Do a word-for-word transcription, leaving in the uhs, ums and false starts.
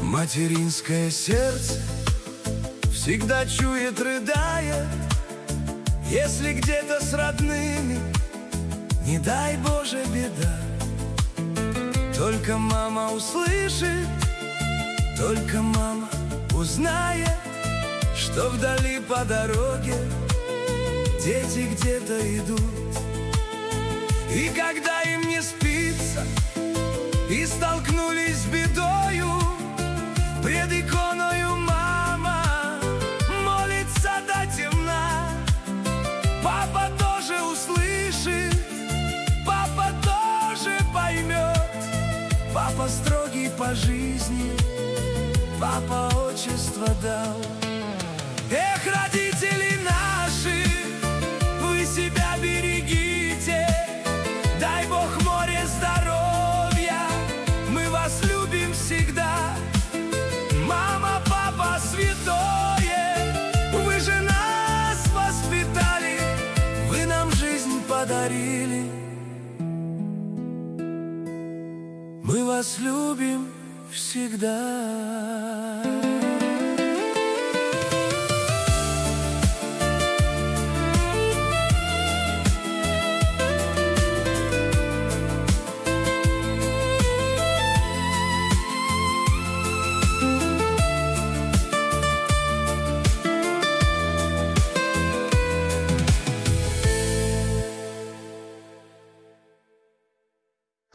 Материнское сердце всегда чует, рыдая, если где-то с родными, не дай Боже, беда. Только мама услышит, только мама узнает, что вдали по дороге дети где-то идут. И когда им не спится, и столкнулись с бедою, пред иконою мама молится до темна. Папа тоже услышит, папа тоже поймет. Папа строгий по жизни, папа отчество дал. Эх, родители наши, вы себя берегите, дай Бог море здоровья, мы вас любим всегда. Мама, папа святое, вы же нас воспитали, вы нам жизнь подарили. Мы вас любим всегда.